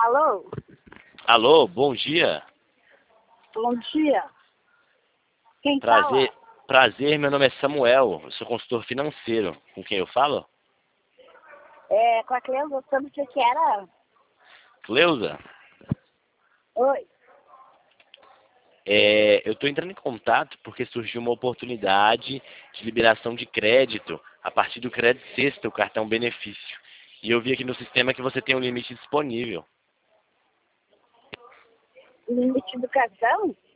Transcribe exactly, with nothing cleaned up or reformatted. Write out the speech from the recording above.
Alô? Alô, bom dia. Bom dia. Quem Prazer, fala? prazer, meu nome é Samuel, eu sou consultor financeiro. Com quem eu falo? É, com a Cleusa, sobre o que que era? Cleusa? Oi. É, eu estou entrando em contato porque surgiu uma oportunidade de liberação de crédito a partir do Crédito Sexta, o cartão benefício. E eu vi aqui no sistema que você tem um limite disponível. Limite do cartão?